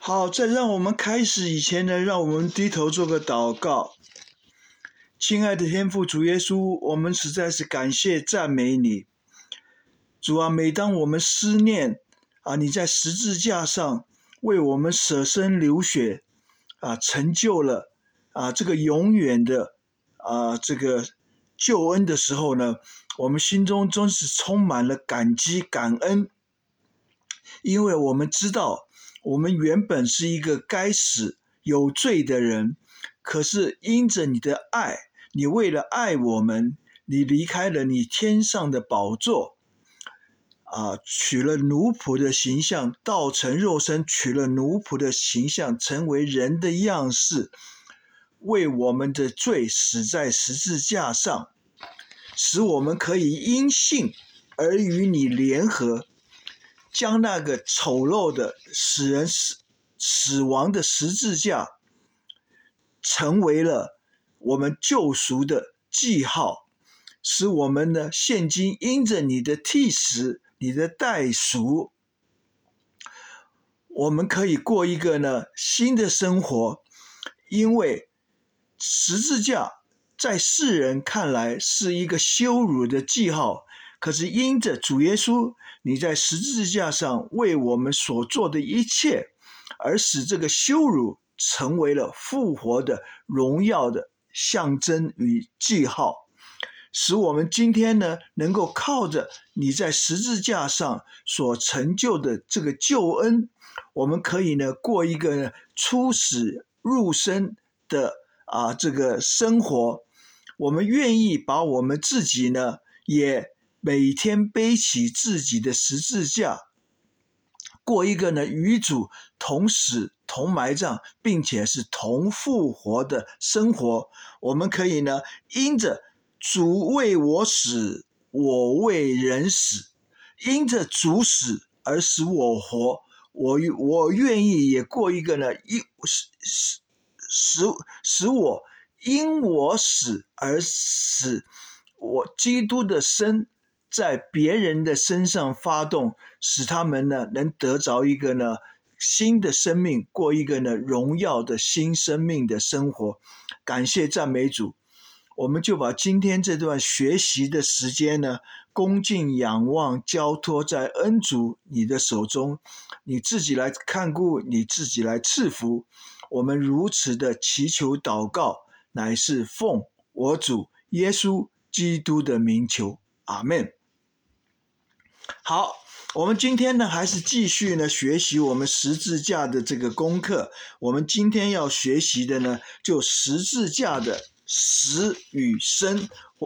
好，在让我们开始以前呢，让我们低头做个祷告。亲爱的天父主耶稣，我们实在是感谢赞美你。主啊，每当我们思念你在十字架上为我们舍身流血成就了这个永远的这个救恩的时候呢，我们心中真是充满了感激感恩，因为我们知道我们原本是一个该死有罪的人，可是因着你的爱，你为了爱我们，你离开了你天上的宝座取了奴仆的形象，道成肉身，取了奴仆的形象，成为人的样式，为我们的罪死在十字架上，使我们可以因信而与你联合，将那个丑陋的使人死亡的十字架成为了我们救赎的记号，使我们呢现今因着你的替死，你的代赎，我们可以过一个呢新的生活。因为十字架在世人看来是一个羞辱的记号，可是因着主耶稣你在十字架上为我们所做的一切，而使这个羞辱成为了复活的荣耀的象征与记号，使我们今天呢能够靠着你在十字架上所成就的这个救恩，我们可以呢过一个出死入生的这个生活。我们愿意把我们自己呢也每天背起自己的十字架，过一个呢与主同死同埋葬并且是同复活的生活。我们可以呢因着主为我死，我为人死，因着主死而使我活，我愿意也过一个呢使我因我死而死，我基督的生在别人的身上发动，使他们呢能得着一个呢新的生命，过一个呢荣耀的新生命的生活。感谢赞美主，我们就把今天这段学习的时间呢恭敬仰望交托在恩主你的手中，你自己来看顾，你自己来赐福。我们如此的祈求祷告，乃是奉我主耶稣基督的名求，阿们。好，我们今天呢还是继续呢学习我们十字架的这个功课。我们今天要学习的呢就十字架的死与生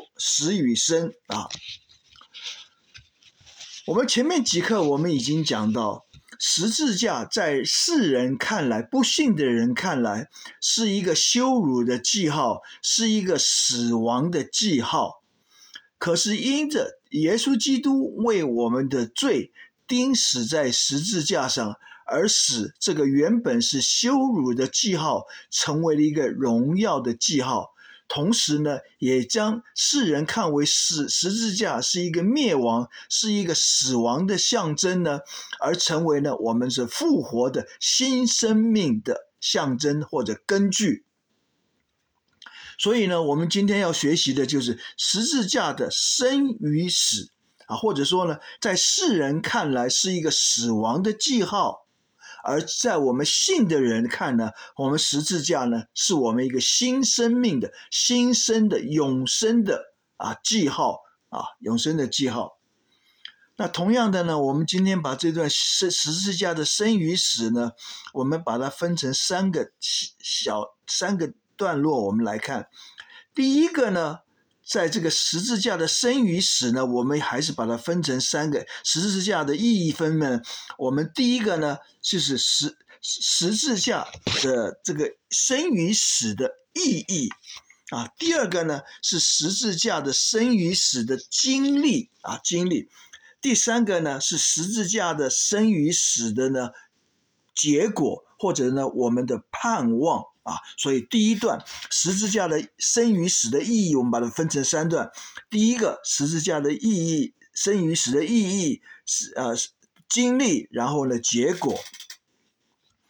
我们前面几课我们已经讲到，十字架在世人看来，不信的人看来是一个羞辱的记号，是一个死亡的记号。可是因着耶稣基督为我们的罪钉死在十字架上，而使这个原本是羞辱的记号成为了一个荣耀的记号。同时呢也将世人看为十字架是一个灭亡，是一个死亡的象征呢，而成为呢我们是复活的新生命的象征或者根据。所以呢我们今天要学习的就是十字架的生与死或者说呢在世人看来是一个死亡的记号，而在我们信的人看呢，我们十字架呢是我们一个新生命的新生的永生的记号永生的记号。那同样的呢，我们今天把这段十字架的生与死呢，我们把它分成三个段落，我们来看。第一个呢，在这个十字架的生与死呢，我们还是把它分成三个十字架的意义分呢。我们第一个呢就是十字架的这个生与死的意义第二个呢是十字架的生与死的经历第三个呢是十字架的生与死的呢结果，或者呢我们的盼望所以第一段十字架的生与死的意义，我们把它分成三段。第一个十字架的意义，生与死的意义经历，然后呢结果。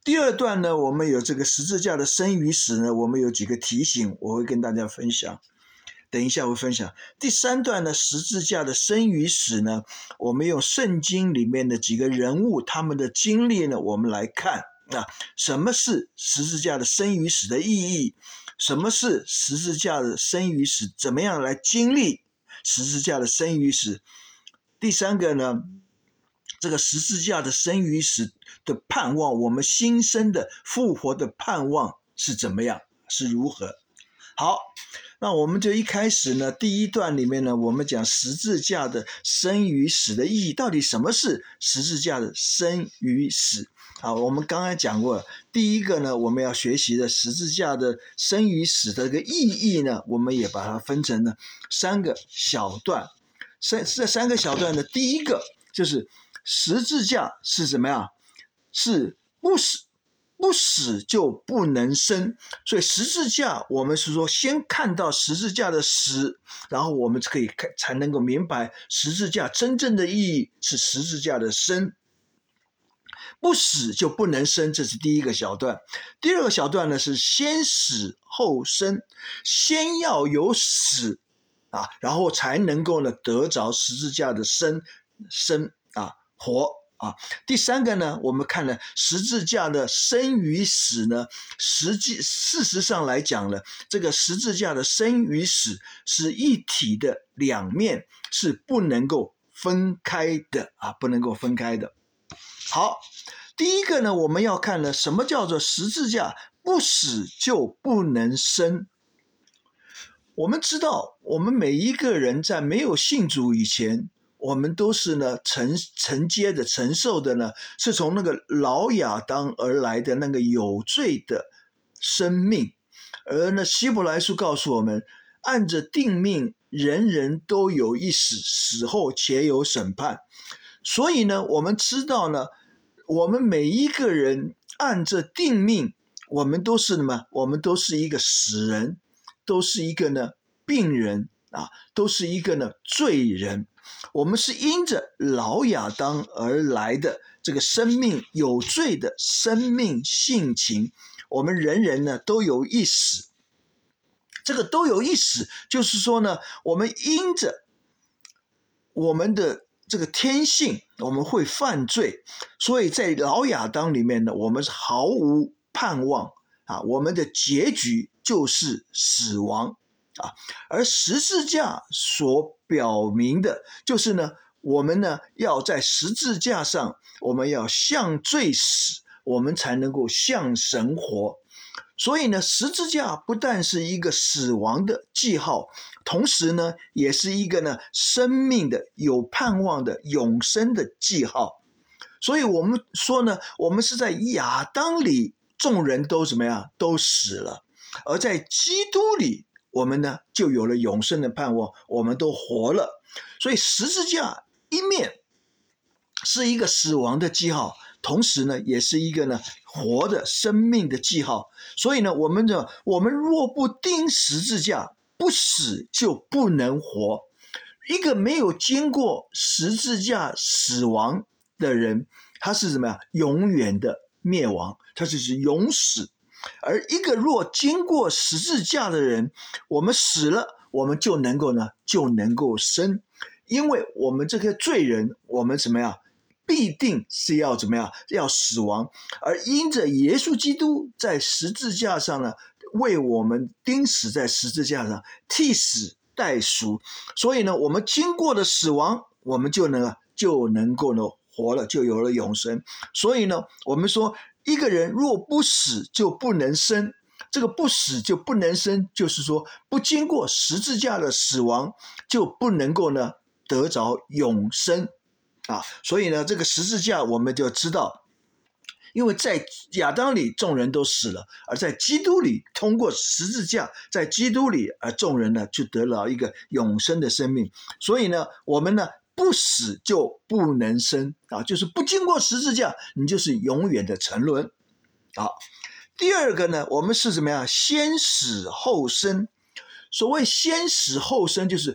第二段呢，我们有这个十字架的生与死呢，我们有几个提醒，我会跟大家分享。等一下我会分享。第三段呢，十字架的生与死呢，我们用圣经里面的几个人物他们的经历呢，我们来看什么是十字架的生与死的意义，什么是十字架的生与死，怎么样来经历十字架的生与死。第三个呢，这个十字架的生与死的盼望，我们新生的复活的盼望是怎么样，是如何。好，那我们就一开始呢，第一段里面呢，我们讲十字架的生与死的意义，到底什么是十字架的生与死。好，我们刚才讲过了，第一个呢，我们要学习的十字架的生与死的这个意义呢，我们也把它分成了三个小段。这三个小段的第一个就是十字架是什么呀？是不死就不能生，所以十字架我们是说先看到十字架的死，然后我们可以才能够明白十字架真正的意义是十字架的生。不死就不能生，这是第一个小段。第二个小段呢是先死后生，先要有死然后才能够呢得着十字架的生活。第三个呢，我们看了十字架的生与死呢，事实上来讲呢，这个十字架的生与死是一体的两面，是不能够分开的不能够分开的。好，第一个呢，我们要看呢，什么叫做十字架不死就不能生。我们知道，我们每一个人在没有信主以前，我们都是呢承受的呢，是从那个老亚当而来的那个有罪的生命。而呢，希伯来书告诉我们，按着定命，人人都有一死，死后且有审判。所以呢，我们知道呢，我们每一个人按着定命，我们都是什么？我们都是一个死人，都是一个呢病人都是一个呢罪人。我们是因着老亚当而来的这个生命，有罪的生命性情，我们人人呢都有一死。这个都有一死，就是说呢，我们因着我们的这个天性，我们会犯罪，所以在老亚当里面呢，我们是毫无盼望我们的结局就是死亡而十字架所表明的就是呢，我们呢要在十字架上，我们要向罪死，我们才能够向神活。所以呢，十字架不但是一个死亡的记号，同时呢，也是一个呢生命的有盼望的永生的记号。所以我们说呢，我们是在亚当里众人都怎么样？都死了，而在基督里我们呢就有了永生的盼望，我们都活了。所以十字架一面是一个死亡的记号，同时呢也是一个呢活的生命的记号。所以呢，我们若不钉十字架，不死就不能活。一个没有经过十字架死亡的人，他是什么呀？永远的灭亡，他就是永死。而一个若经过十字架的人，我们死了，我们就能够生。因为我们这个罪人，我们怎么样？必定是要怎么样？要死亡。而因着耶稣基督在十字架上呢，为我们钉死在十字架上，替死代赎。所以呢，我们经过了死亡，我们就能够呢活了，就有了永生。所以呢，我们说一个人若不死就不能生。这个不死就不能生，就是说不经过十字架的死亡，就不能够呢得着永生所以呢，这个十字架我们就知道，因为在亚当里众人都死了，而在基督里通过十字架，在基督里众人呢就得了一个永生的生命。所以呢，我们呢不死就不能生就是不经过十字架，你就是永远的沉沦第二个呢，我们是怎么样？先死后生。所谓先死后生，就是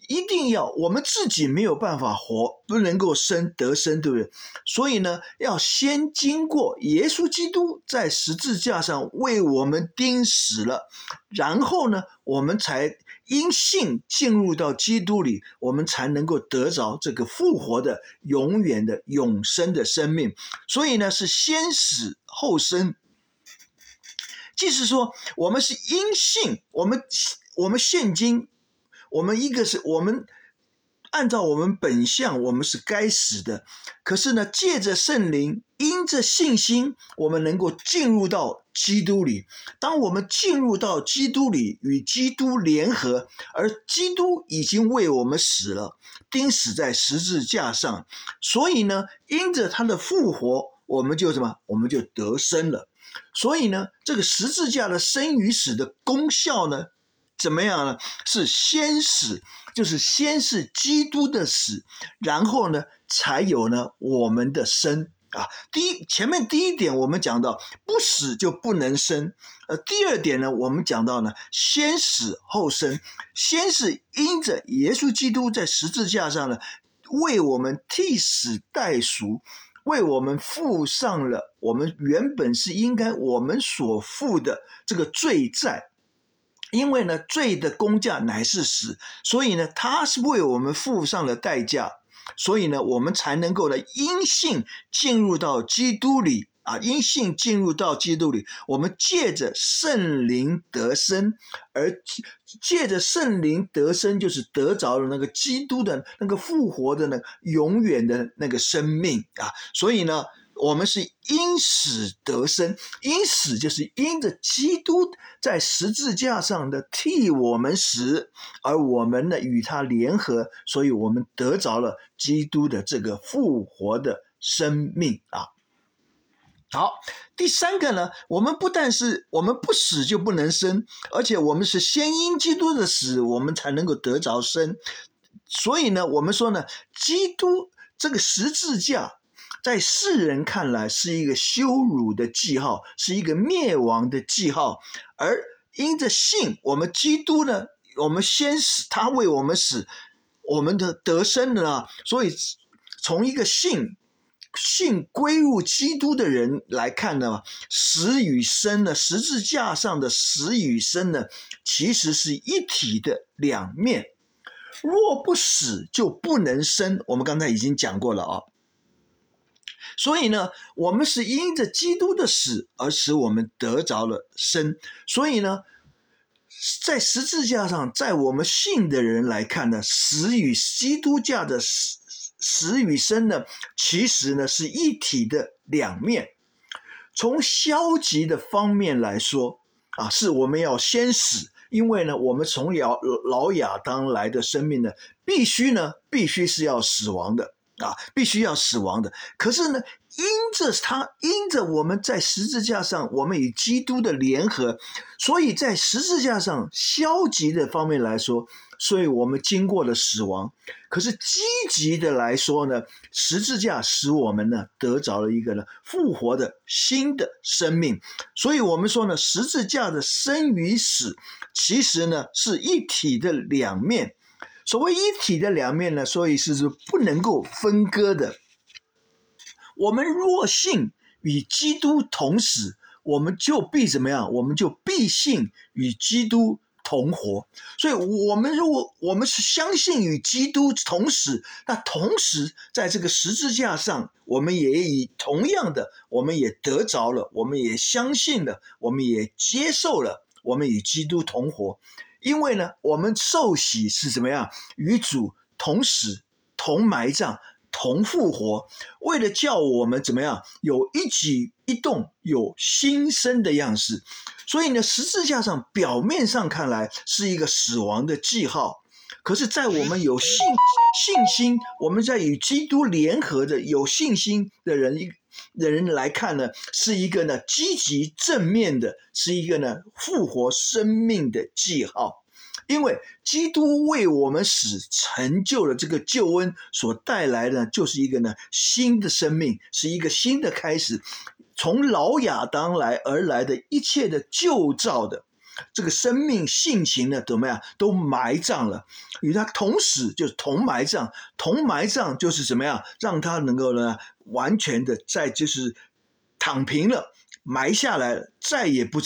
一定要我们自己没有办法活，不能够得生，对不对？所以呢，要先经过耶稣基督在十字架上为我们钉死了，然后呢，我们才因信进入到基督里，我们才能够得着这个复活的永远的永生的生命。所以呢，是先死后生。即是说，我们是因信，我们现今，我们一个是我们按照我们本相，我们是该死的。可是呢，借着圣灵，因着信心，我们能够进入到基督里。当我们进入到基督里，与基督联合，而基督已经为我们死了，钉死在十字架上。所以呢，因着他的复活，我们就我们就得生了。所以呢，这个十字架的生与死的功效呢，怎么样呢？是先死，就是先是基督的死，然后呢，才有呢我们的生啊。前面第一点我们讲到不死就不能生，第二点呢，我们讲到呢先死后生，先是因着耶稣基督在十字架上呢为我们替死代赎，为我们付上了我们原本是应该我们所负的这个罪债。因为呢，罪的工价乃是死，所以呢，他是为我们付上了代价，所以呢，我们才能够呢因信进入到基督里啊，因信进入到基督里，我们借着圣灵得生，而借着圣灵得生，就是得着了那个基督的那个复活的那个永远的那个生命啊，所以呢，我们是因死得生，因死就是因着基督在十字架上的替我们死，而我们呢与他联合，所以我们得着了基督的这个复活的生命啊。好，第三个呢，我们不但是我们不死就不能生，而且我们是先因基督的死，我们才能够得着生。所以呢，我们说呢，基督这个十字架在世人看来是一个羞辱的记号，是一个灭亡的记号，而因着信，我们基督呢，我们先死，他为我们死，我们的得生了，所以从一个信归入基督的人来看呢，死与生呢，十字架上的死与生呢，其实是一体的两面。若不死就不能生，我们刚才已经讲过了啊。所以呢，我们是因着基督的死而使我们得着了生。所以呢，在十字架上，在我们信的人来看呢，死与基督架的死与生呢，其实呢是一体的两面。从消极的方面来说啊，是我们要先死，因为呢，我们从老亚当来的生命呢，必须是要死亡的啊，必须要死亡的。可是呢，因着我们在十字架上，我们与基督的联合，所以在十字架上消极的方面来说，所以我们经过了死亡。可是积极的来说呢，十字架使我们呢得着了一个呢复活的新的生命。所以我们说呢，十字架的生与死其实呢是一体的两面。所谓一体的两面呢，所以是不能够分割的。我们若信与基督同死，我们就必怎么样？我们就必信与基督同活。所以如果我们是相信与基督同死，那同时在这个十字架上，我们也以同样的，我们也得着了，我们也相信了，我们也接受了，我们与基督同活。因为呢，我们受洗是怎么样？与主同死、同埋葬、同复活，为了叫我们怎么样？有一举一动，有新生的样式。所以呢，十字架上表面上看来是一个死亡的记号，可是在我们有信心，我们在与基督联合的有信心的人来看呢，是一个呢积极正面的，是一个呢复活生命的记号。因为基督为我们死，成就了这个救恩所带来的，就是一个呢新的生命，是一个新的开始。从老亚当而来的一切的旧造的， 这个生命性情呢怎么样都埋葬了，与他同死就是同埋葬，同埋葬就是怎么样让他能够呢完全的就是躺平了，埋下来了，再也不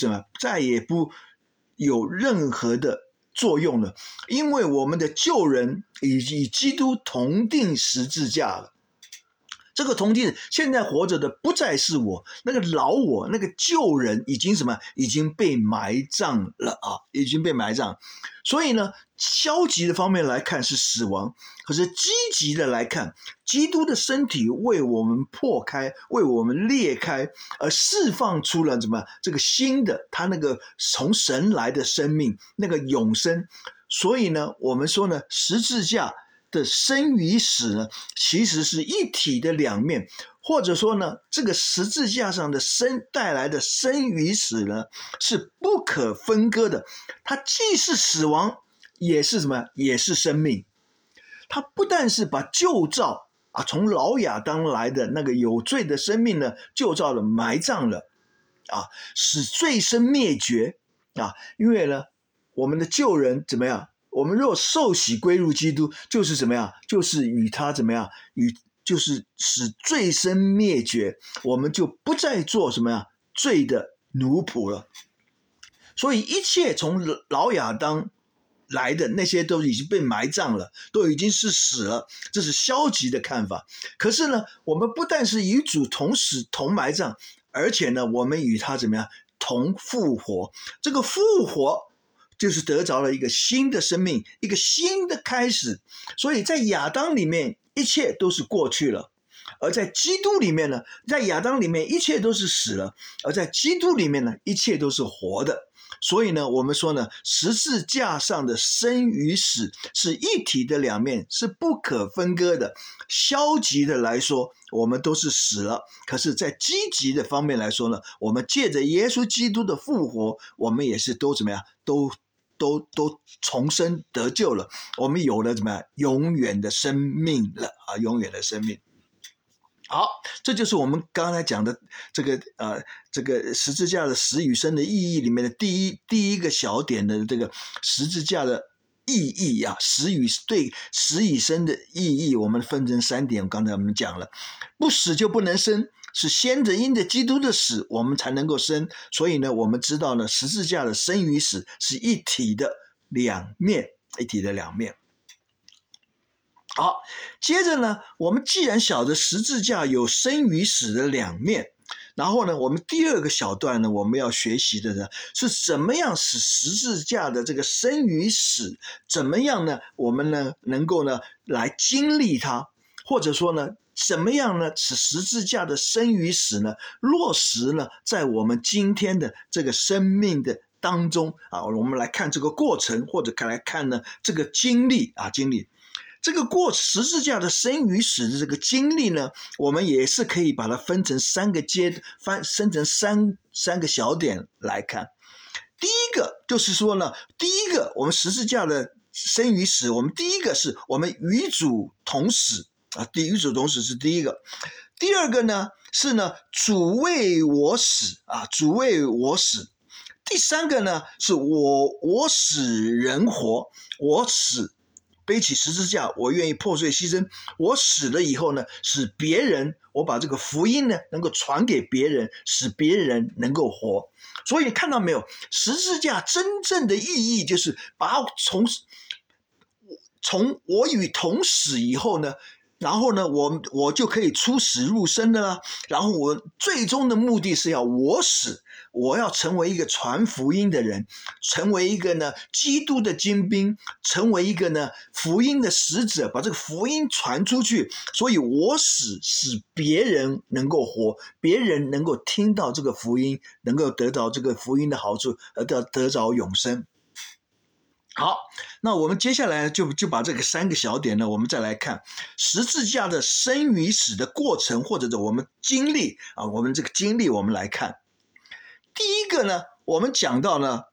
有任何的作用了，因为我们的旧人与基督同定十字架了。这个同定现在活着的不再是我，那个老我，那个旧人已经已经被埋葬了啊，已经被埋葬。所以呢，消极的方面来看是死亡，可是积极的来看，基督的身体为我们破开，为我们裂开，而释放出了这个新的他那个从神来的生命，那个永生。所以呢，我们说呢，十字架的生与死呢，其实是一体的两面，或者说呢，这个十字架上的带来的生与死呢，是不可分割的。它既是死亡，也是也是生命。它不但是把旧造从老亚当来的那个有罪的生命呢，旧造的埋葬了使罪生灭绝因为呢，我们的旧人怎么样？我们若受洗归入基督，就是怎么样？就是与他怎么样？就是使罪生灭绝，我们就不再做罪的奴仆了。所以一切从老亚当来的那些都已经被埋葬了，都已经是死了，这是消极的看法。可是呢，我们不但是与主同死同埋葬，而且呢，我们与他怎么样？同复活。这个复活就是得着了一个新的生命，一个新的开始。所以在亚当里面一切都是过去了，而在基督里面呢，在亚当里面一切都是死了，而在基督里面呢，一切都是活的。所以呢，我们说呢，十字架上的生与死是一体的两面，是不可分割的。消极的来说，我们都是死了，可是在积极的方面来说呢，我们借着耶稣基督的复活，我们也是都怎么样？都重生得救了，我们有了永远的生命了永远的生命。好，这就是我们刚才讲的这个十字架的死与生的意义里面的第一个小点的这个十字架的意义对死与生的意义，我们分成3点。刚才我们讲了，不死就不能生，是先着因着基督的死，我们才能够生。所以呢，我们知道呢，十字架的生与死是一体的两面，一体的两面。好，接着呢，我们既然晓得十字架有生与死的两面，然后呢，我们第二个小段呢，我们要学习的呢，是怎么样使十字架的这个生与死，怎么样呢，我们呢能够呢来经历它，或者说呢，怎么样呢使十字架的生与死呢落实呢在我们今天的这个生命的当中我们来看这个过程，或者来看呢这个经历这个十字架的生与死的这个经历呢，我们也是可以把它分成分成三个小点来看。第一个就是说呢，我们十字架的生与死，我们第一个是我们与主同死与主同死是第一个。第二个呢是呢主为我死主为我死。第三个呢是我使人活，我死背起十字架，我愿意破碎牺牲，我死了以后呢，使别人，我把这个福音呢能够传给别人，使别人能够活。所以看到没有，十字架真正的意义就是把从我与同死以后呢，然后呢我就可以出死入生的啦。然后我最终的目的是要我死，我要成为一个传福音的人，成为一个呢基督的精兵，成为一个呢福音的使者，把这个福音传出去。所以我死使别人能够活，别人能够听到这个福音，能够得到这个福音的好处，而得着永生。好，那我们接下来就把这个3个小点呢，我们再来看十字架的生与死的过程，或者我们经历我们这个经历我们来看。第一个呢，我们讲到呢，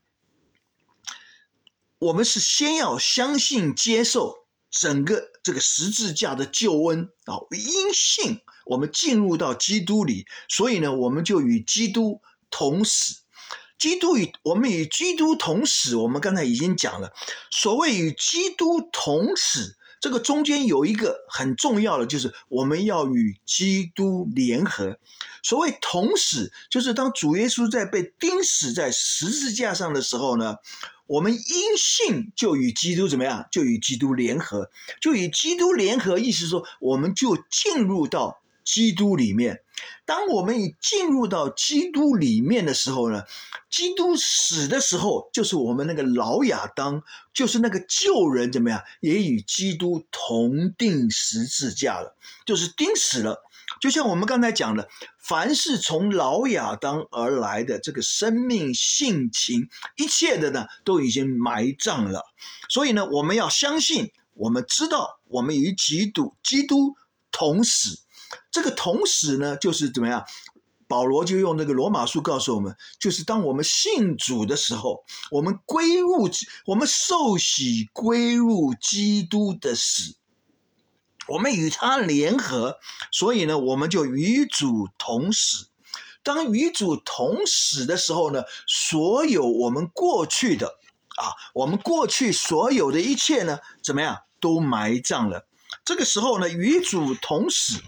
我们是先要相信接受整个这个十字架的救恩因信我们进入到基督里，所以呢我们就与基督同死。 我们与基督同死，我们刚才已经讲了，所谓与基督同死，这个中间有一个很重要的，就是我们要与基督联合。所谓同死，就是当主耶稣在被钉死在十字架上的时候呢，我们因信就与基督怎么样？就与基督联合，就与基督联合，意思说我们就进入到基督里面。当我们进入到基督里面的时候呢，基督死的时候，就是我们那个老亚当，就是那个旧人怎么样，也与基督同钉十字架了，就是钉死了。就像我们刚才讲的，凡是从老亚当而来的这个生命性情，一切的呢都已经埋葬了。所以呢，我们要相信，我们知道我们与基督同死。这个同死呢，就是怎么样？保罗就用那个罗马书告诉我们，就是当我们信主的时候，我们受洗归入基督的死，我们与他联合，所以呢，我们就与主同死。当与主同死的时候呢，所有我们过去的我们过去所有的一切呢，怎么样？都埋葬了。这个时候呢，与主同死，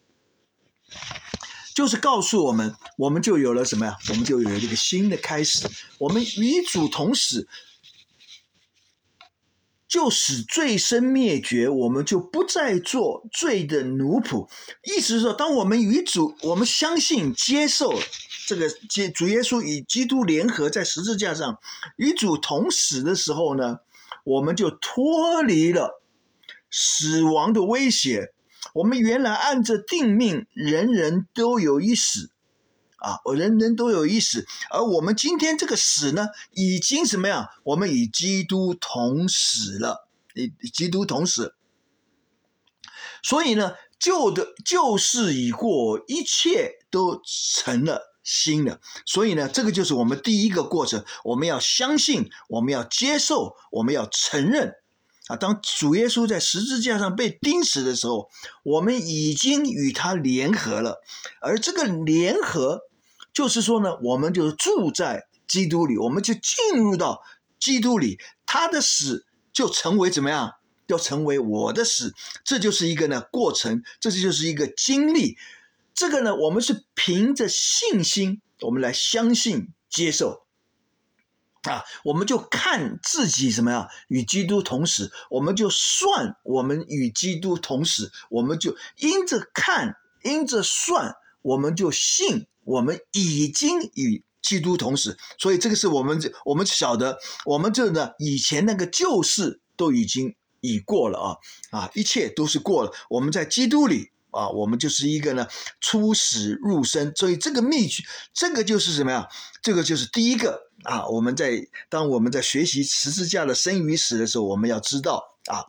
就是告诉我们，我们就有了什么呀？我们就有了这个新的开始。我们与主同死，就使罪身灭绝，我们就不再做罪的奴仆。意思是说，当我们与主，我们相信接受这个主耶稣与基督联合在十字架上与主同死的时候呢，我们就脱离了死亡的威胁。我们原来按着定命，人人都有一死人人都有一死，而我们今天这个死呢，已经什么样？我们与基督同死了，基督同死。所以呢，旧事已过，一切都成了新的。所以呢，这个就是我们第一个过程，我们要相信，我们要接受，我们要承认。当主耶稣在十字架上被钉死的时候，我们已经与他联合了，而这个联合就是说呢，我们就住在基督里，我们就进入到基督里，他的死就成为怎么样？就成为我的死。这就是一个呢过程，这就是一个经历。这个呢，我们是凭着信心，我们来相信接受我们就看自己什么样与基督同死，我们就算我们与基督同死，我们就因着看，因着算，我们就信我们已经与基督同死。所以这个是我们晓得，我们这呢以前那个旧事都已过了一切都是过了。我们在基督里我们就是一个呢出死入生。所以这个秘诀，这个就是什么呀？这个就是第一个当我们在学习十字架的生与死的时候，我们要知道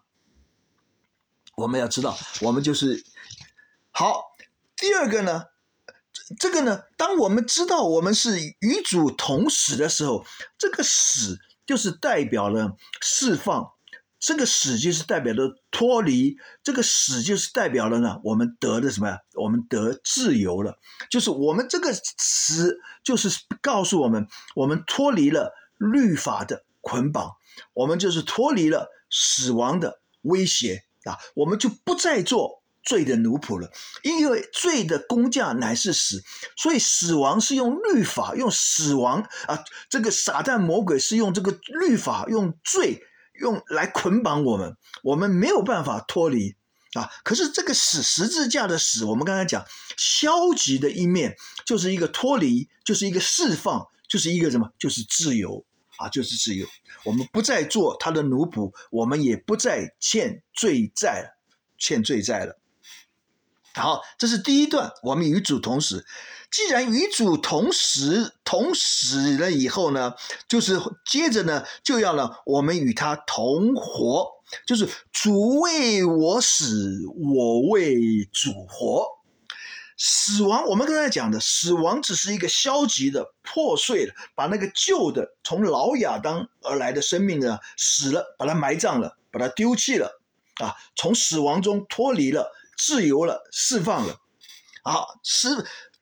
我们就是好。第二个呢，这个呢，当我们知道我们是与主同死的时候，这个死就是代表了释放，这个死就是代表了脱离，这个死就是代表了呢，我们得的什么呀？我们得自由了。就是我们这个死就是告诉我们，我们脱离了律法的捆绑，我们就是脱离了死亡的威胁我们就不再做罪的奴仆了。因为罪的工价乃是死，所以死亡是用律法，用死亡这个撒旦魔鬼是用这个律法，用罪用来捆绑我们，我们没有办法脱离可是这个十字架的死，我们刚才讲消极的一面就是一个脱离，就是一个释放，就是一个什么？就是自由就是自由。我们不再做他的奴仆，我们也不再欠罪债了。好，这是第一段，我们与主同死。既然与主同死了以后呢，就是接着呢，就要呢，我们与他同活，就是主为我死，我为主活。死亡，我们刚才讲的死亡只是一个消极的、破碎的，把那个旧的从老亚当而来的生命呢死了，把它埋葬了，把它丢弃了从死亡中脱离了，自由了，释放了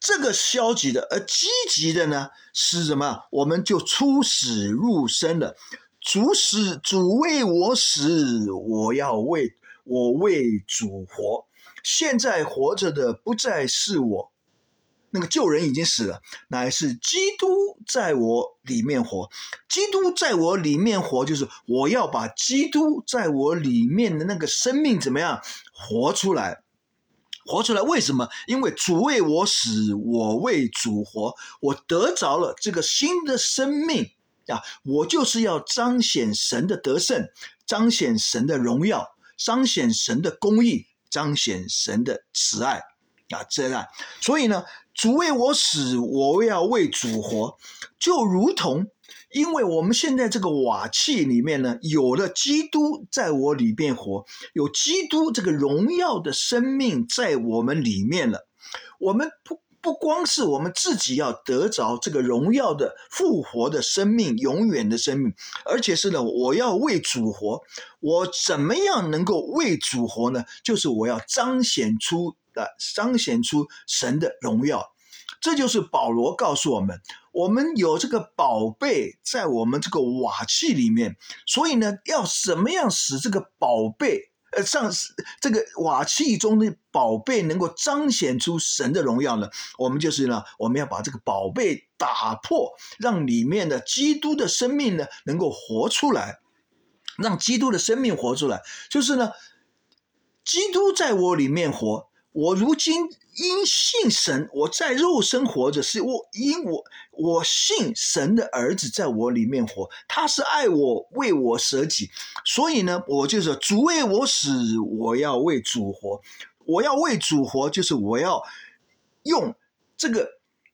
这个消极的，而积极的呢是什么？我们就出死入生了。主为我死，我为主活。现在活着的不再是我，那个旧人已经死了，乃是基督在我里面活。基督在我里面活，就是我要把基督在我里面的那个生命怎么样活出来。为什么？因为主为我死，我为主活，我得着了这个新的生命啊！我就是要彰显神的得胜，彰显神的荣耀，彰显神的公义，彰显神的慈爱啊！这样，所以呢，主为我死，我要为主活，就如同因为我们现在这个瓦器里面呢，有了基督在我里面活，有基督这个荣耀的生命在我们里面了。我们不光是我们自己要得着这个荣耀的复活的生命，永远的生命，而且是呢，我要为主活。我怎么样能够为主活呢？就是我要彰显出神的荣耀。这就是保罗告诉我们，我们有这个宝贝在我们这个瓦器里面，所以呢，要怎么样使这个宝贝这个瓦器中的宝贝能够彰显出神的荣耀呢？我们就是呢，我们要把这个宝贝打破，让里面的基督的生命呢能够活出来，让基督的生命活出来，就是呢，基督在我里面活。我如今因信神，我在肉身活着，是我信神的儿子在我里面活，他是爱我，为我舍己，所以呢，我就说主为我死，我要为主活。我要为主活，就是我要用这个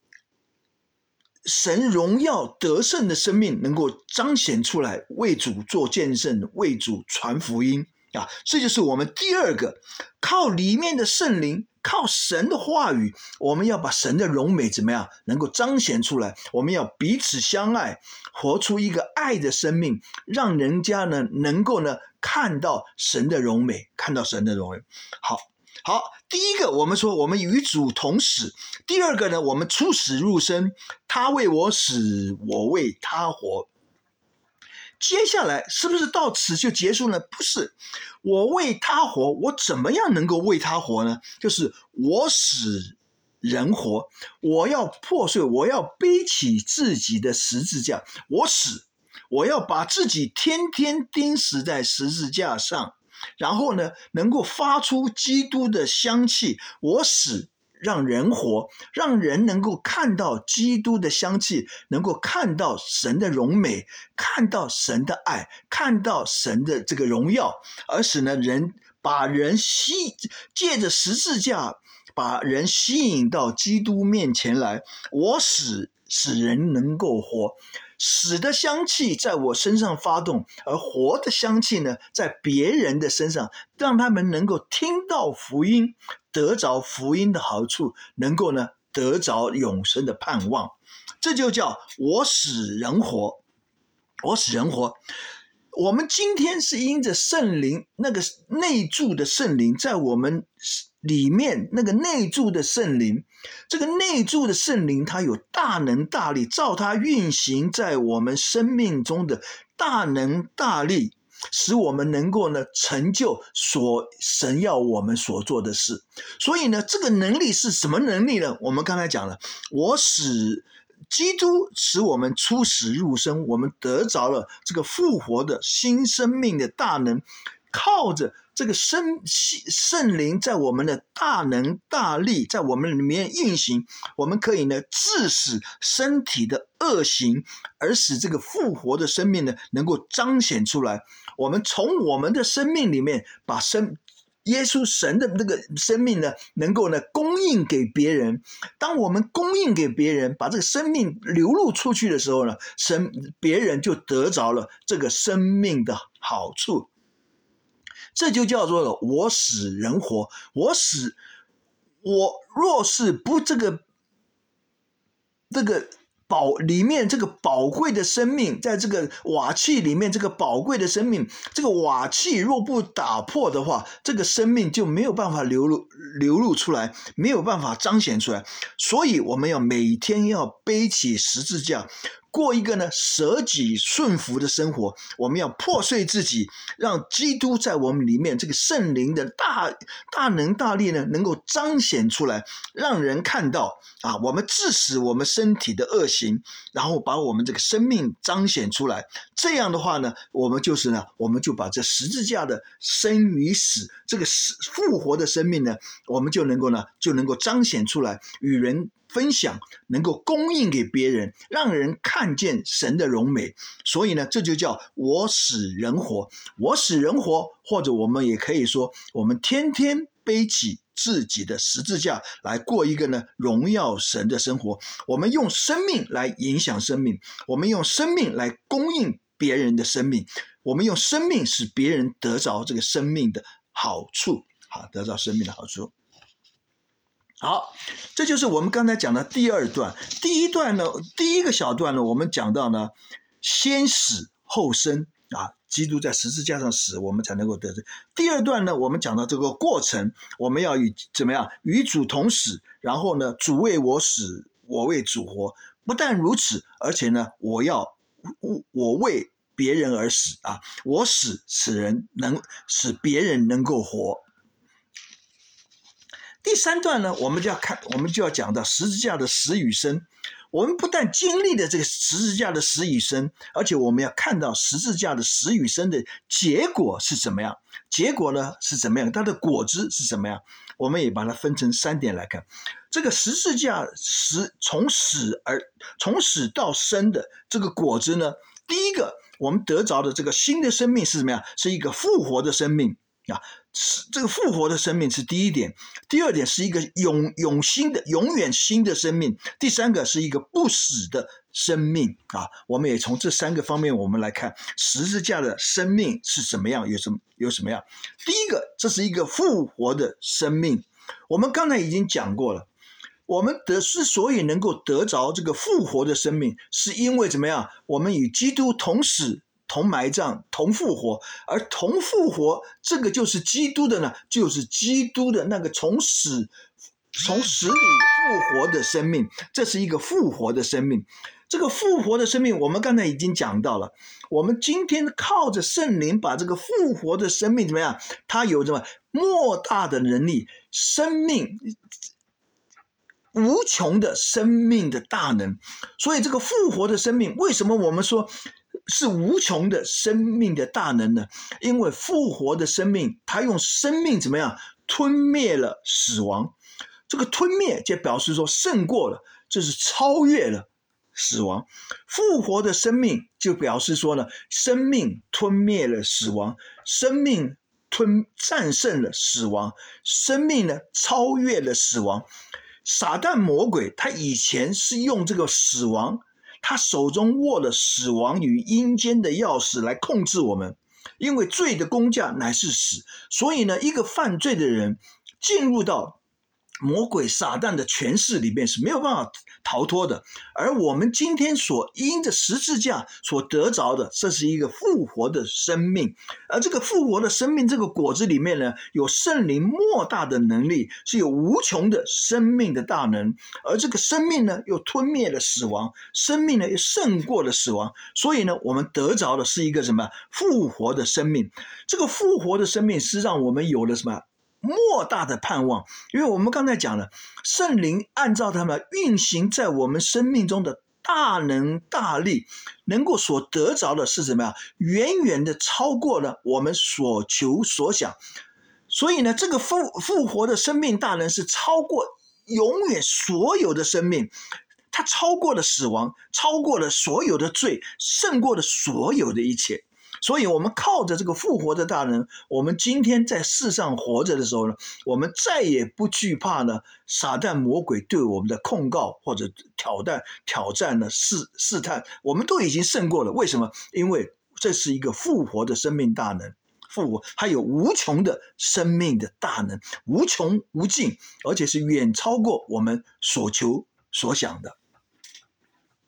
神荣耀得胜的生命能够彰显出来，为主做见证，为主传福音啊！这就是我们第二个，靠里面的圣灵，靠神的话语，我们要把神的荣美怎么样能够彰显出来。我们要彼此相爱，活出一个爱的生命，让人家呢能够呢看到神的荣美，看到神的荣美。好，第一个我们说我们与主同死，第二个呢，我们出死入生，他为我死，我为他活。接下来是不是到此就结束呢？不是，我为他活，我怎么样能够为他活呢？就是我使人活，我要破碎，我要背起自己的十字架，我要把自己天天钉死在十字架上，然后呢，能够发出基督的香气，我使让人活，让人能够看到基督的香气，能够看到神的荣美，看到神的爱，看到神的这个荣耀，而使呢把人借着十字架把人吸引到基督面前来，我使人能够活。死的香气在我身上发动，而活的香气呢，在别人的身上，让他们能够听到福音，得着福音的好处，能够呢得着永生的盼望。这就叫我使人活。我使人活。我们今天是因着圣灵，那个内住的圣灵在我们里面，那个内住的圣灵，这个内住的圣灵它有大能大力，照它运行在我们生命中的大能大力，使我们能够呢成就神要我们所做的事。所以呢，这个能力是什么能力呢？我们刚才讲了，基督使我们出死入生，我们得着了这个复活的新生命的大能，靠着这个圣灵在我们的大能大力在我们里面运行，我们可以呢治死身体的恶行，而使这个复活的生命呢能够彰显出来。我们从我们的生命里面把耶稣神的那个生命呢，能够呢供应给别人。当我们供应给别人，把这个生命流露出去的时候呢，别人就得着了这个生命的好处。这就叫做了我使人活。我若是不这个里面这个宝贵的生命，在这个瓦器里面这个宝贵的生命，这个瓦器若不打破的话，这个生命就没有办法流露出来，没有办法彰显出来。所以我们要每天要背起十字架，过一个呢舍己顺服的生活。我们要破碎自己，让基督在我们里面这个圣灵的大能大力呢能够彰显出来，让人看到啊，我们致死我们身体的恶行，然后把我们这个生命彰显出来。这样的话呢，我们就把这十字架的生与死，这个复活的生命呢，我们就能够彰显出来，与人分享，能够供应给别人，让人看见神的荣美。所以呢，这就叫我使人活。我使人活，或者我们也可以说，我们天天背起自己的十字架来过一个呢荣耀神的生活。我们用生命来影响生命，我们用生命来供应别人的生命，我们用生命使别人得着这个生命的好处，得着生命的好处。好，这就是我们刚才讲的第二段。第一段呢，第一个小段呢，我们讲到呢，先死后生啊，基督在十字架上死，我们才能够得生。第二段呢，我们讲到这个过程，我们要怎么样与主同死，然后呢，主为我死，我为主活。不但如此，而且呢，我为别人而死啊，我死使别人能够活。第三段呢，我们就要讲到十字架的死与生。我们不但经历了这个十字架的死与生，而且我们要看到十字架的死与生的结果是怎么样。结果呢是怎么样？它的果子是怎么样？我们也把它分成3点来看。这个十字架从死到生的这个果子呢，第一个我们得着的这个新的生命是什么样？是一个复活的生命啊。这个复活的生命是第一点。第二点是一个永远新的生命。第三个是一个不死的生命啊。我们也从这3个方面我们来看十字架的生命是什么样，有什么样。第一个，这是一个复活的生命。我们刚才已经讲过了，我们之所以能够得着这个复活的生命，是因为怎么样？我们与基督同死同埋葬同复活。而同复活，这个就是基督的呢，就是基督的那个从死里复活的生命。这是一个复活的生命。这个复活的生命我们刚才已经讲到了，我们今天靠着圣灵把这个复活的生命怎么样？它有什么莫大的能力，生命无穷的生命的大能。所以这个复活的生命，为什么我们说是无穷的生命的大能呢？因为复活的生命，它用生命怎么样吞灭了死亡。这个吞灭就表示说胜过了，这是超越了死亡。复活的生命就表示说呢，生命吞灭了死亡，生命战胜了死亡，生命呢超越了死亡。撒旦魔鬼他以前是用这个死亡，他手中握了死亡与阴间的钥匙来控制我们。因为罪的工价乃是死，所以呢，一个犯罪的人进入到魔鬼撒旦的权势里面是没有办法逃脱的。而我们今天所因着十字架所得着的，这是一个复活的生命。而这个复活的生命，这个果子里面呢，有圣灵莫大的能力，是有无穷的生命的大能。而这个生命呢，又吞灭了死亡，生命呢又胜过了死亡。所以呢，我们得着的是一个什么？复活的生命。这个复活的生命是让我们有了什么？莫大的盼望。因为我们刚才讲了，圣灵按照他们运行在我们生命中的大能大力，能够所得着的是什么呀？远远的超过了我们所求所想。所以呢，这个复活的生命大能是超过永远所有的生命，它超过了死亡，超过了所有的罪，胜过了所有的一切。所以我们靠着这个复活的大能，我们今天在世上活着的时候呢，我们再也不惧怕呢撒旦魔鬼对我们的控告或者挑战呢试探，我们都已经胜过了。为什么？因为这是一个复活的生命大能。复活还有无穷的生命的大能，无穷无尽，而且是远超过我们所求所想的。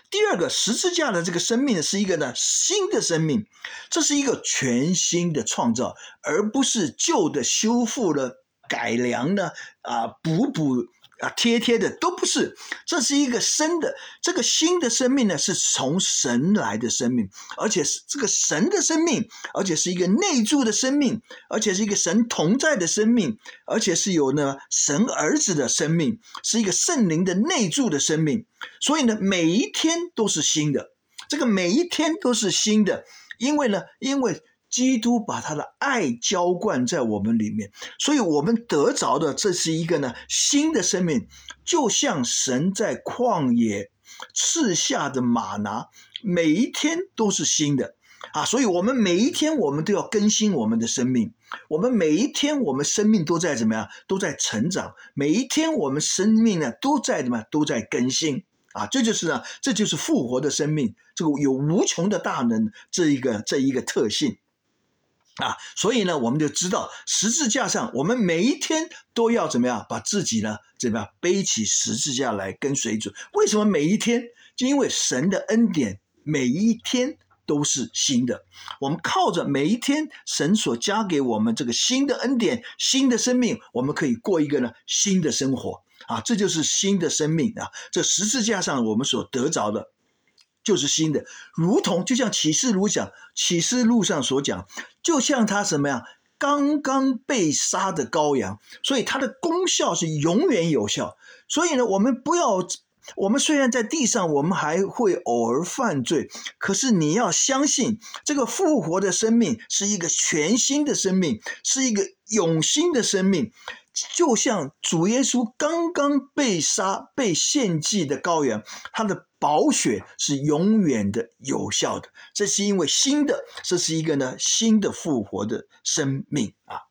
第二个，十字架的这个生命是一个呢新的生命，这是一个全新的创造，而不是旧的修复了、改良的补贴的，都不是。这是一个生的，这个新的生命呢是从神来的生命，而且是这个神的生命，而且是一个内住的生命，而且是一个神同在的生命，而且是有呢神儿子的生命，是一个圣灵的内住的生命。所以呢每一天都是新的，这个每一天都是新的，因为基督把他的爱浇灌在我们里面，所以我们得着的这是一个呢新的生命，就像神在旷野赐下的玛拿，每一天都是新的所以我们每一天我们都要更新我们的生命，我们每一天我们生命都在怎么样，都在成长，每一天我们生命呢都在怎么样，都在更新这就是复活的生命，这个有无穷的大能这一个特性所以呢我们就知道十字架上我们每一天都要怎么样把自己呢怎么样背起十字架来跟随主。为什么每一天？就因为神的恩典每一天都是新的，我们靠着每一天神所加给我们这个新的恩典、新的生命，我们可以过一个呢新的生活这就是新的生命这十字架上我们所得着的就是新的，如同就像启示录上所讲，就像他什么样刚刚被杀的羔羊，所以它的功效是永远有效。所以呢我们虽然在地上我们还会偶尔犯罪，可是你要相信这个复活的生命是一个全新的生命，是一个永新的生命，就像主耶稣刚刚被杀被献祭的羔羊，他的宝血是永远的有效的，这是因为这是一个呢新的复活的生命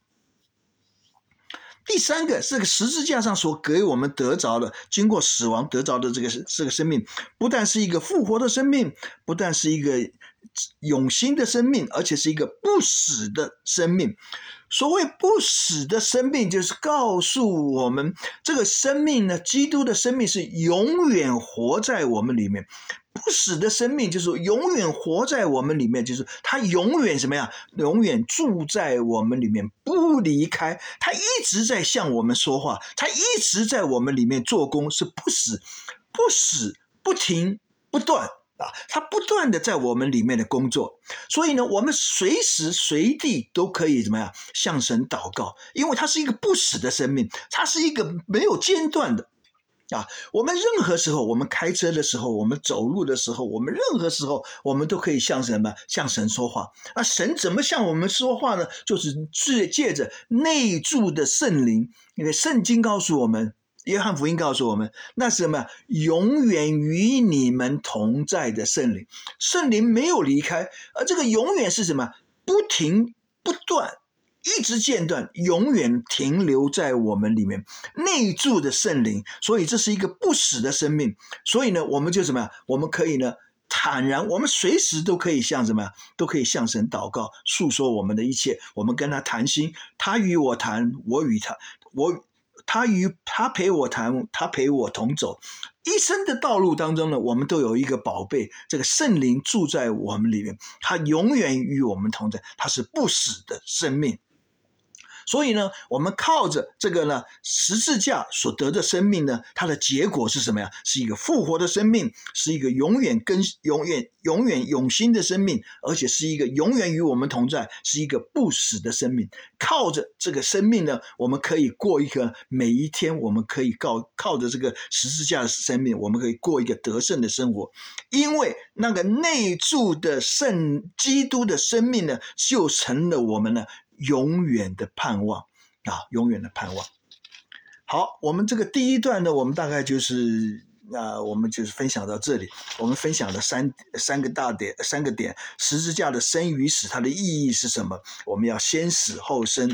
第三个，这个十字架上所给我们得着的，经过死亡得着的这个生命，不但是一个复活的生命，不但是一个永新的生命，而且是一个不死的生命。所谓不死的生命，就是告诉我们这个生命呢，基督的生命是永远活在我们里面。不死的生命就是永远活在我们里面，就是他永远什么呀？永远住在我们里面，不离开。他一直在向我们说话，他一直在我们里面做工，是不死、不停、不断他不断的在我们里面的工作。所以呢，我们随时随地都可以怎么样向神祷告，因为它是一个不死的生命，它是一个没有间断的。我们任何时候，我们开车的时候，我们走路的时候，我们任何时候，我们都可以向神说话。那神怎么向我们说话呢？就是借着内住的圣灵，因为圣经告诉我们，约翰福音告诉我们，那是什么？永远与你们同在的圣灵，圣灵没有离开，而这个永远是什么？不停不断，一直间断，永远停留在我们里面，内住的圣灵。所以这是一个不死的生命。所以呢，我们就什么？我们可以呢坦然，我们随时都可以向什么？都可以向神祷告，诉说我们的一切。我们跟他谈心，他与我谈，我与他，他陪我谈，他陪我同走。一生的道路当中呢，我们都有一个宝贝，这个圣灵住在我们里面，他永远与我们同在，他是不死的生命。所以呢，我们靠着这个呢十字架所得的生命呢，它的结果是什么呀？是一个复活的生命，是一个永远永新的生命，而且是一个永远与我们同在，是一个不死的生命。靠着这个生命呢，我们可以过一个每一天，我们可以靠着这个十字架的生命，我们可以过一个得胜的生活。因为那个内住的基督的生命呢，就成了我们呢永远的盼望永远的盼望。好，我们这个第一段呢，我们大概就是我们就是分享到这里。我们分享了三个点，十字架的生与死，它的意义是什么？我们要先死后生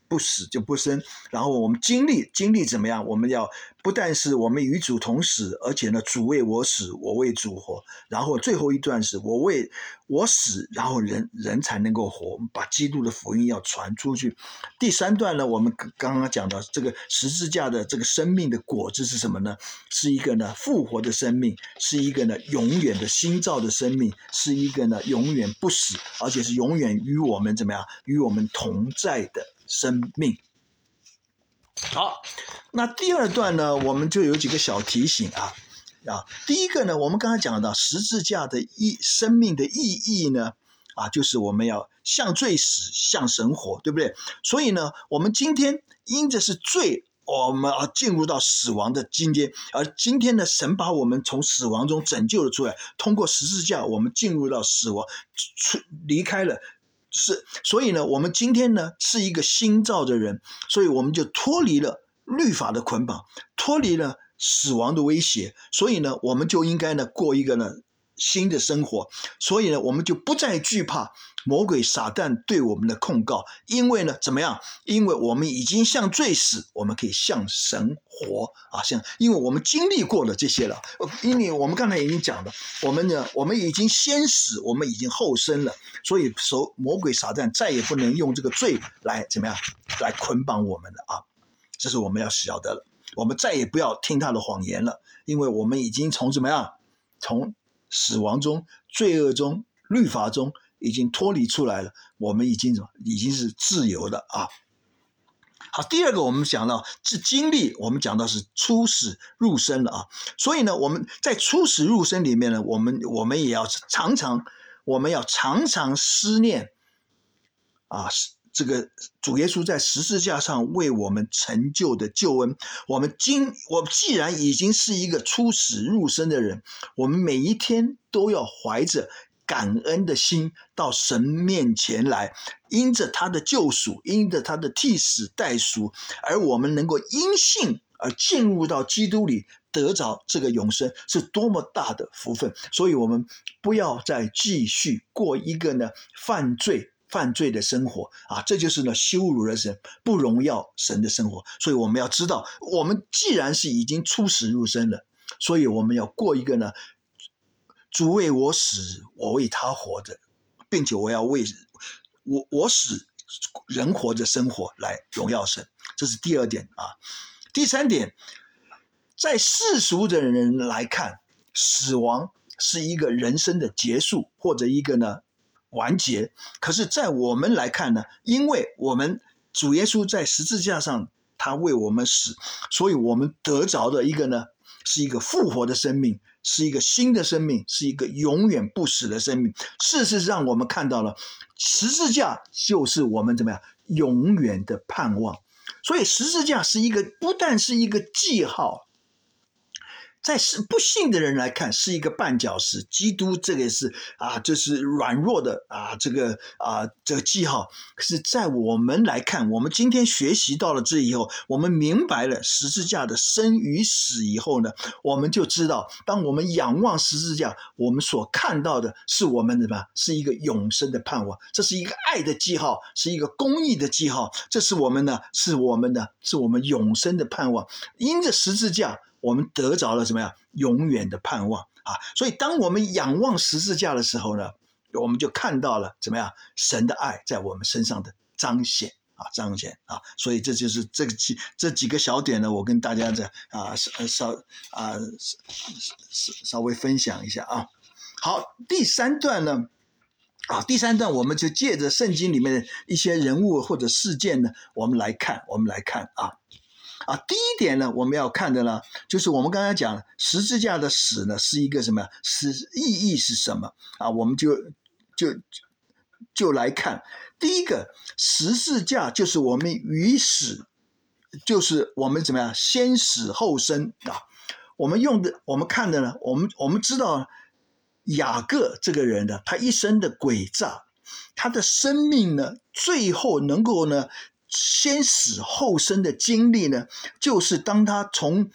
不死就不生。然后我们经历怎么样？我们要不但是我们与主同死，而且呢，主为我死，我为主活。然后最后一段是我为我死，然后人才能够活。我们把基督的福音要传出去。第三段呢，我们刚刚讲到这个十字架的这个生命的果子是什么呢？是一个呢复活的生命，是一个呢永远的新造的生命，是一个呢永远不死，而且是永远与我们怎么样？与我们同在的生命。好，那第二段呢，我们就有几个小提醒啊。第一个呢，我们刚才讲到十字架的生命的意义呢，就是我们要向罪死，向神活，对不对？所以呢，我们今天因着是罪，我们进入到死亡的境界，而今天呢，神把我们从死亡中拯救了出来，通过十字架，我们进入到死亡，离开了。所以呢，我们今天呢是一个新造的人，所以我们就脱离了律法的捆绑，脱离了死亡的威胁，所以呢，我们就应该呢过一个呢新的生活。所以呢，我们就不再惧怕魔鬼撒旦对我们的控告，因为呢，怎么样？因为我们已经向罪死，我们可以向神活因为我们经历过了这些了。因为我们刚才已经讲了，我们已经先死，我们已经后生了，所以魔鬼撒旦再也不能用这个罪来怎么样来捆绑我们了这是我们要晓得了。我们再也不要听他的谎言了，因为我们已经从怎么样？从死亡中、罪恶中、律法中已经脱离出来了，我们已经是自由的好，第二个我们讲到是经历，我们讲到是出死入生了所以呢，我们在出死入生里面呢，我们也要常常思念这个主耶稣在十字架上为我们成就的救恩。我们既然已经是一个出死入生的人，我们每一天都要怀着感恩的心到神面前来，因着他的救赎，因着他的替死代赎，而我们能够因信而进入到基督里，得着这个永生，是多么大的福分。所以我们不要再继续过一个呢犯罪的生活这就是呢羞辱了神，不荣耀神的生活。所以我们要知道，我们既然是已经出死入生了，所以我们要过一个呢主为我死，我为他活着，并且我要为我死人活着生活来荣耀神。这是第二点第三点，在世俗的人来看，死亡是一个人生的结束，或者一个呢完结。可是在我们来看呢，因为我们主耶稣在十字架上他为我们死，所以我们得着的一个呢是一个复活的生命，是一个新的生命，是一个永远不死的生命。事实上我们看到了十字架就是我们怎么样永远的盼望。所以十字架不但是一个记号，在不信的人来看是一个绊脚石，基督这个是就是软弱的这个记号。可是在我们来看，我们今天学习到了这以后，我们明白了十字架的生与死以后呢，我们就知道，当我们仰望十字架，我们所看到的是我们是一个永生的盼望，这是一个爱的记号，是一个公义的记号，这是我们永生的盼望。因着十字架，我们得着了怎么样永远的盼望所以当我们仰望十字架的时候呢，我们就看到了怎么样神的爱在我们身上的彰显所以这就是这几个小点呢，我跟大家稍微分享一下好，第三段我们就借着圣经里面的一些人物或者事件呢，我们来看第一点呢，我们要看的呢，就是我们刚才讲十字架的死呢，是一个什么意义是什么我们就来看。第一个，十字架就是我们与死，就是我们怎么样先死后生我们看的呢，我们知道雅各这个人呢，他一生的诡诈，他的生命呢，最后能够呢先死后生的经历呢，就是当他从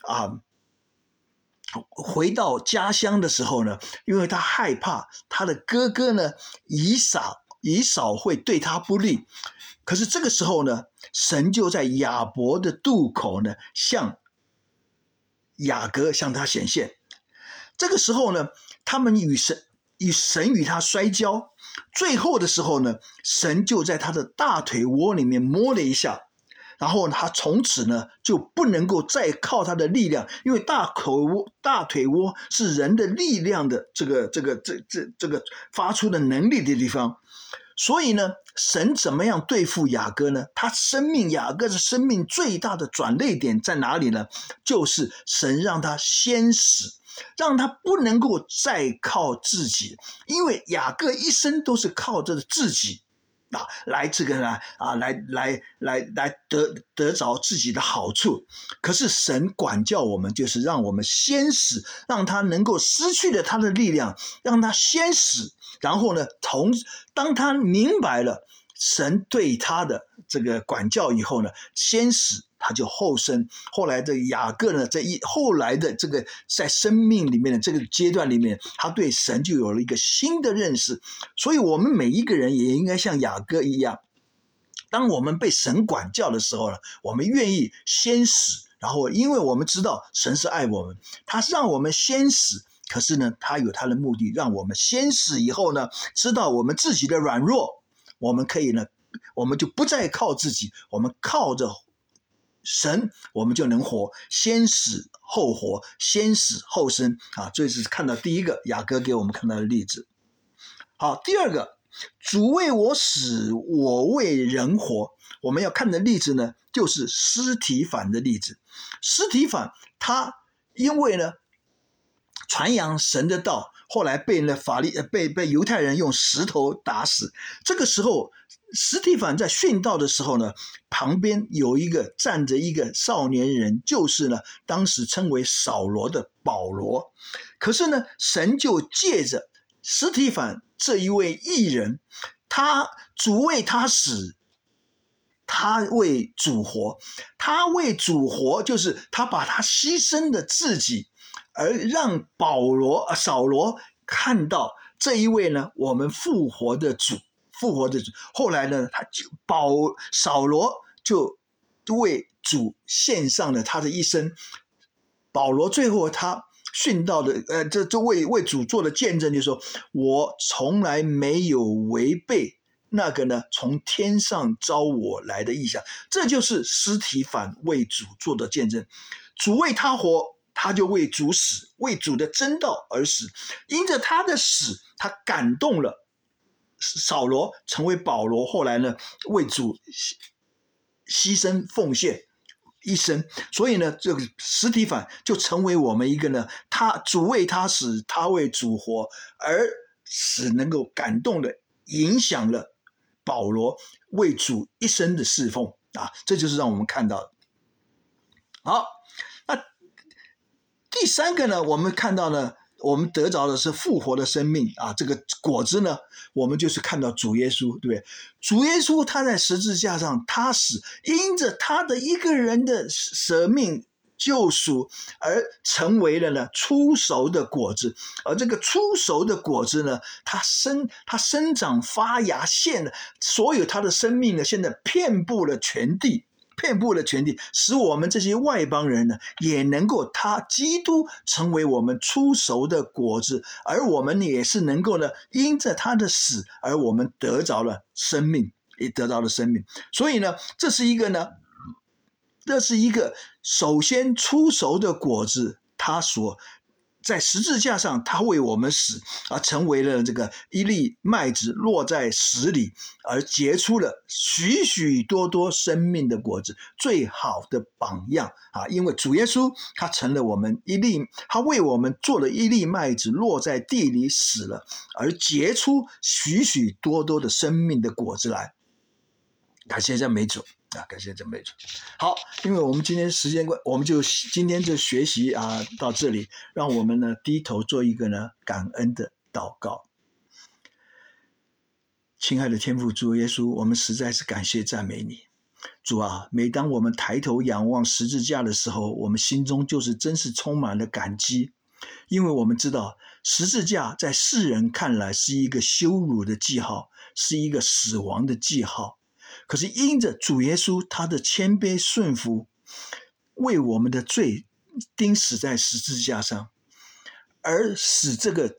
回到家乡的时候呢，因为他害怕他的哥哥呢以撒以扫会对他不利。可是这个时候呢，神就在亚伯的渡口呢，向雅各向他显现。这个时候呢，他们与神与他摔跤，最后的时候呢，神就在他的大腿窝里面摸了一下，然后他从此呢就不能够再靠他的力量，因为大腿窝是人的力量的这个发出的能力的地方。所以呢，神怎么样对付雅各呢？雅各的生命最大的转捩点在哪里呢？就是神让他先死，让他不能够再靠自己，因为雅各一生都是靠着自己来得着自己的好处。可是神管教我们，就是让我们先死，让他能够失去了他的力量，让他先死。然后呢，当他明白了神对他的这个管教以后呢，先死他就后生。后来的雅各呢，后来的这个在生命里面的这个阶段里面，他对神就有了一个新的认识。所以我们每一个人也应该像雅各一样，当我们被神管教的时候呢，我们愿意先死。然后因为我们知道神是爱我们，他是让我们先死，可是呢，他有他的目的，让我们先死以后呢，知道我们自己的软弱，我们可以呢，我们就不再靠自己，我们靠着神，我们就能活。先死后活，先死后生这是看到第一个雅各给我们看到的例子。好，第二个，主为我死，我为人活。我们要看的例子呢，就是司提反的例子。司提反他因为呢传扬神的道，后来被犹太人用石头打死。这个时候司提反在殉道的时候呢，旁边站着一个少年人，就是呢当时称为扫罗的保罗。可是呢，神就借着司提反这一位义人，主为他死，他为主活。他为主活，就是他把他牺牲的自己，而让扫罗看到这一位呢，我们复活的主。后来呢，扫罗就为主献上了他的一生。保罗最后他殉道的这为主做的见证，就是说，我从来没有违背那个呢从天上招我来的意象。这就是司提反为主做的见证。主为他活，他就为主死，为主的真道而死。因着他的死，他感动了扫罗，成为保罗后来呢为主牺牲奉献一生。所以呢，这个司提反就成为我们一个呢，主为他死，他为主活，而使能够感动的影响了保罗为主一生的侍奉这就是让我们看到的。好，那第三个呢，我们看到呢，我们得着的是复活的生命这个果子呢，我们就是看到主耶稣，对不对？主耶稣他在十字架上他死，因着他的一个人的舍命救赎，而成为了呢初熟的果子。而这个初熟的果子呢，它生长发芽，所有它的生命呢，现在遍布了全地，使我们这些外邦人呢，也能够基督成为我们初熟的果子，而我们也是能够呢，因着他的死，而我们得着了生命，也得着了生命。所以呢，这是一个首先初熟的果子，在十字架上他为我们死，而成为了这个一粒麦子落在石里，而结出了许许多多生命的果子，最好的榜样因为主耶稣他成了我们他为我们做了一粒麦子落在地里死了，而结出许许多多的生命的果子来。感谢赞美主感谢赞美主。好，因为我们今天时间关，我们就今天就学习到这里，让我们呢低头做一个呢感恩的祷告。亲爱的天父主耶稣，我们实在是感谢赞美你。主每当我们抬头仰望十字架的时候，我们心中真是充满了感激，因为我们知道十字架在世人看来是一个羞辱的记号，是一个死亡的记号。可是因着主耶稣他的谦卑顺服，为我们的罪钉死在十字架上，而使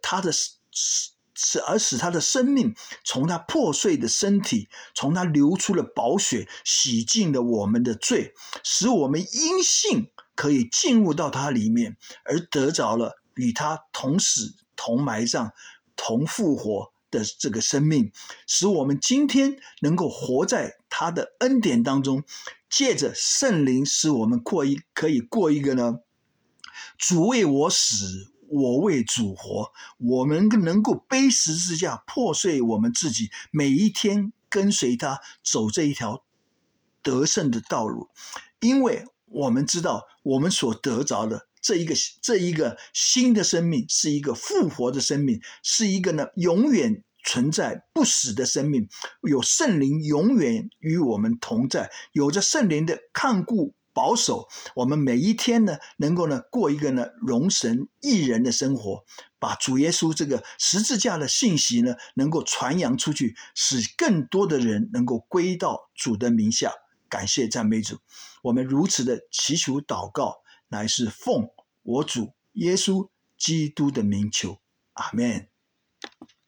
他的生命从他破碎的身体，从他流出了宝血，洗净了我们的罪，使我们因信可以进入到他里面，而得着了与他同死、同埋葬、同复活的这个生命，使我们今天能够活在他的恩典当中，借着圣灵使我们可以过一个呢，主为我死，我为主活，我们能够背十字架，破碎我们自己，每一天跟随他走这一条得胜的道路。因为我们知道我们所得着的这一个新的生命，是一个复活的生命，是一个呢永远存在不死的生命，有圣灵永远与我们同在，有着圣灵的看顾保守，我们每一天呢能够呢过一个呢荣神益人的生活，把主耶稣这个十字架的信息呢能够传扬出去，使更多的人能够归到主的名下。感谢赞美主，我们如此的祈求祷告，乃是奉我主耶稣基督的名求，阿们。